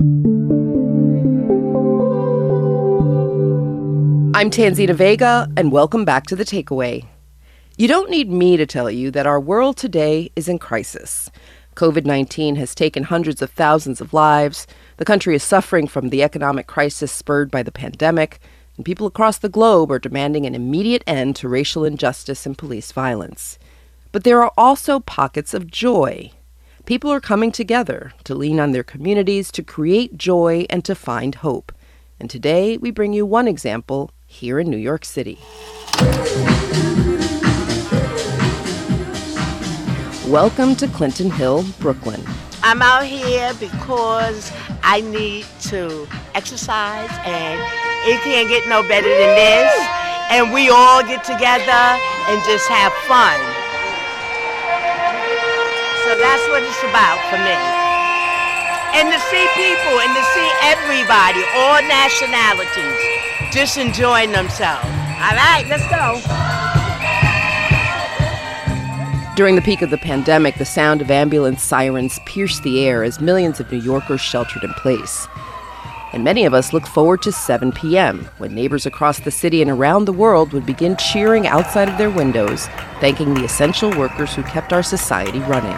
I'm Tanzina Vega, and welcome back to The Takeaway. You don't need me to tell you that our world today is in crisis. COVID-19 has taken hundreds of thousands of lives. The country is suffering from the economic crisis spurred by the pandemic, and people across the globe are demanding an immediate end to racial injustice and police violence. But there are also pockets of joy. People are coming together to lean on their communities to create joy and to find hope. And today, we bring you one example here in New York City. Welcome to Clinton Hill, Brooklyn. I'm out here because I need to exercise, and it can't get no better than this. And we all get together and just have fun. So that's what it's about for me. And to see people and to see everybody, all nationalities, just enjoying themselves. All right, let's go. During the peak of the pandemic, the sound of ambulance sirens pierced the air as millions of New Yorkers sheltered in place. And many of us looked forward to 7 p.m., when neighbors across the city and around the world would begin cheering outside of their windows, thanking the essential workers who kept our society running.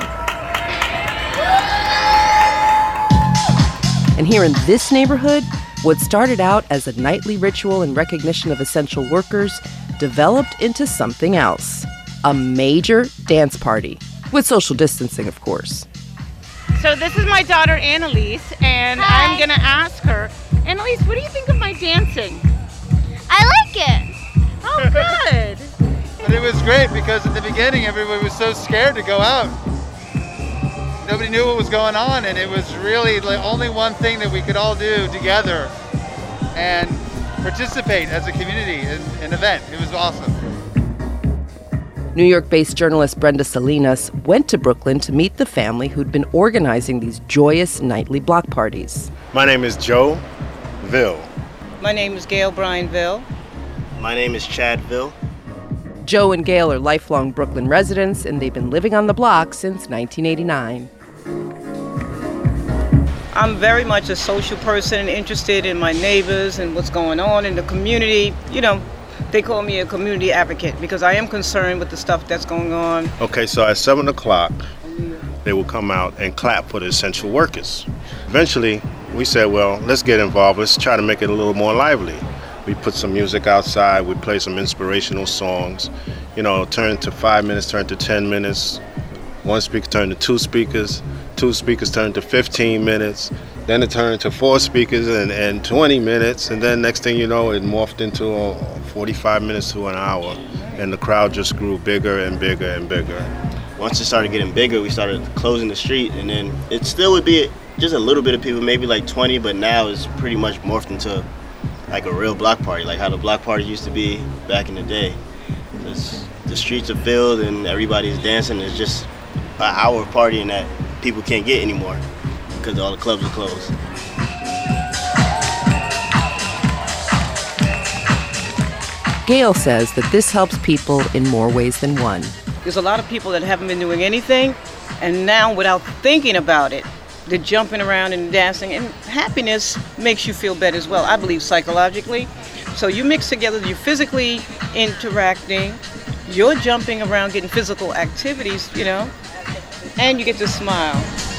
And here in this neighborhood, what started out as a nightly ritual in recognition of essential workers developed into something else. A major dance party, with social distancing, of course. So this is my daughter, Annalise, and Hi. I'm going to ask her, Annalise, what do you think of my dancing? I like it. Oh, good. But it was great because at the beginning, everybody was so scared to go out. Nobody knew what was going on, and it was really the only one thing that we could all do together and participate as a community in an event. It was awesome. New York-based journalist Brenda Salinas went to Brooklyn to meet the family who'd been organizing these joyous nightly block parties. My name is Joe Ville. My name is Gail Bryan Ville. My name is Chad Ville. Joe and Gail are lifelong Brooklyn residents, and they've been living on the block since 1989. I'm very much a social person, interested in my neighbors and what's going on in the community. You know, they call me a community advocate because I am concerned with the stuff that's going on. Okay, so at 7 o'clock, they will come out and clap for the essential workers. Eventually, we said, well, let's get involved. Let's try to make it a little more lively. We put some music outside. We play some inspirational songs. You know, turn to 5 minutes, turn to 10 minutes. One speaker turned to 2 speakers. 2 speakers turned to 15 minutes. Then it turned to 4 speakers and 20 minutes. And then next thing you know, it morphed into 45 minutes to an hour. And the crowd just grew bigger and bigger and bigger. Once it started getting bigger, we started closing the street, and then it still would be just a little bit of people, maybe like 20, but now it's pretty much morphed into like a real block party, like how the block party used to be back in the day. The streets are filled and everybody's dancing. It's just an hour of partying that people can't get anymore because all the clubs are closed. Gail says that this helps people in more ways than one. There's a lot of people that haven't been doing anything, and now without thinking about it, they're jumping around and dancing, and happiness makes you feel better as well, I believe, psychologically. So you mix together, you're physically interacting, you're jumping around, getting physical activities, you know, and you get to smile.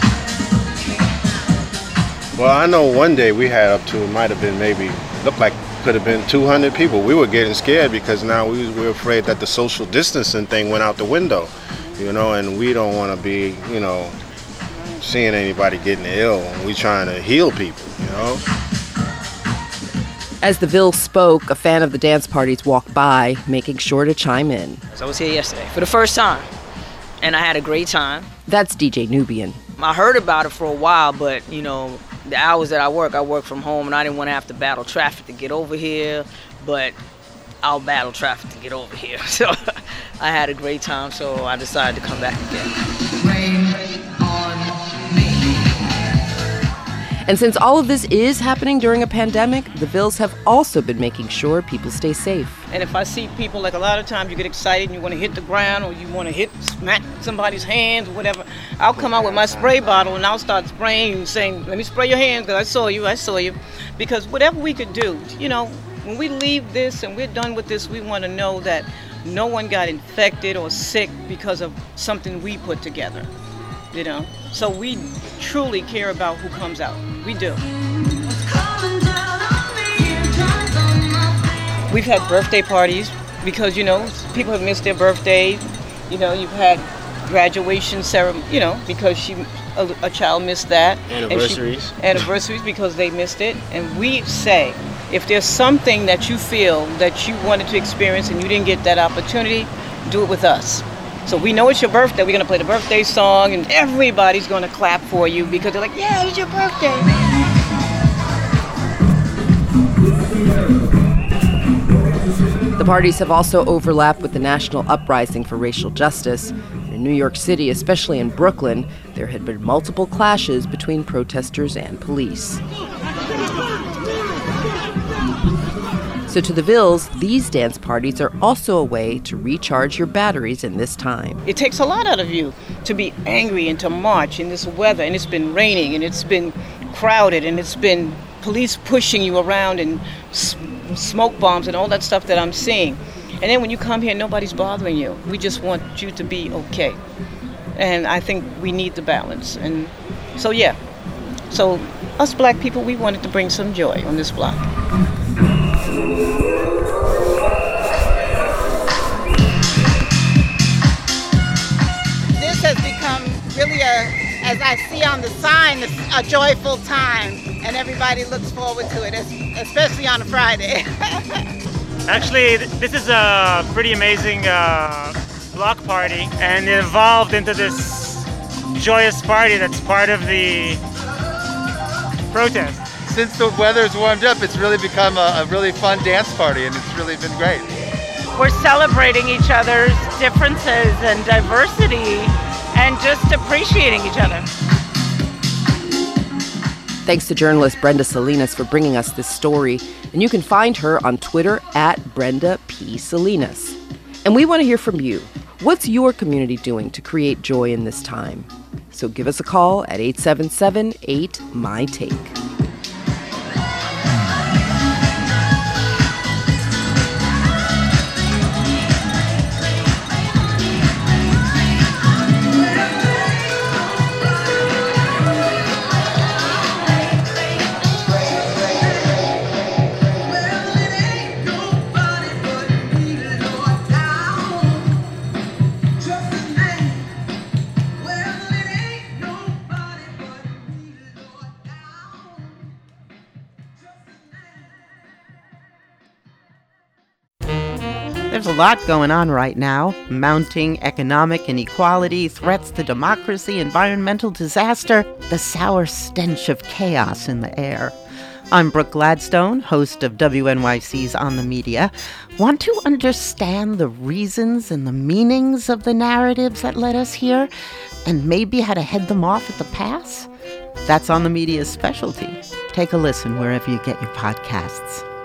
Well, I know one day we had up to, it might have been maybe, looked like could have been 200 people. We were getting scared because now we were afraid that the social distancing thing went out the window, you know, and we don't want to be, you know, seeing anybody getting ill. We trying to heal people, you know. As the Ville spoke, a fan of the dance parties walked by, making sure to chime in. So I was here yesterday for the first time, and I had a great time. That's DJ Nubian. I heard about it for a while, but, you know, the hours that I work from home, and I didn't want to have to battle traffic to get over here, but I'll battle traffic to get over here. So I had a great time, so I decided to come back again. And since all of this is happening during a pandemic, the Vills have also been making sure people stay safe. And if I see people, like a lot of times you get excited and you want to hit the ground or you want to smack somebody's hands or whatever, I'll come out with my spray bottle and I'll start spraying and saying, let me spray your hands because I saw you. Because whatever we could do, when we leave this and we're done with this, we want to know that no one got infected or sick because of something we put together, So we truly care about who comes out. We do. We've had birthday parties because, people have missed their birthdays. You've had graduation ceremony, because a child missed that. Anniversaries because they missed it. And we say, if there's something that you feel that you wanted to experience and you didn't get that opportunity, do it with us. So we know it's your birthday. We're going to play the birthday song and everybody's going to clap for you because they're like, yeah, it's your birthday. The parties have also overlapped with the national uprising for racial justice. In New York City, especially in Brooklyn, there had been multiple clashes between protesters and police. So to the Vills, these dance parties are also a way to recharge your batteries in this time. It takes a lot out of you to be angry and to march in this weather, and it's been raining, and it's been crowded, and it's been police pushing you around and smoke bombs and all that stuff that I'm seeing. And then when you come here, nobody's bothering you. We just want you to be okay. And I think we need the balance. And so, So us black people, we wanted to bring some joy on this block. This has become really as I see on the sign, a joyful time, and everybody looks forward to it, especially on a Friday. Actually, this is a pretty amazing block party, and it evolved into this joyous party that's part of the protest. Since the weather's warmed up, it's really become a really fun dance party, and it's really been great. We're celebrating each other's differences and diversity and just appreciating each other. Thanks to journalist Brenda Salinas for bringing us this story. And you can find her on Twitter at Brenda P. Salinas. And we want to hear from you. What's your community doing to create joy in this time? So give us a call at 877-8-MY-TAKE. There's a lot going on right now. Mounting economic inequality, threats to democracy, environmental disaster, the sour stench of chaos in the air. I'm Brooke Gladstone, host of WNYC's On the Media. Want to understand the reasons and the meanings of the narratives that led us here, and maybe how to head them off at the pass? That's On the Media's specialty. Take a listen wherever you get your podcasts.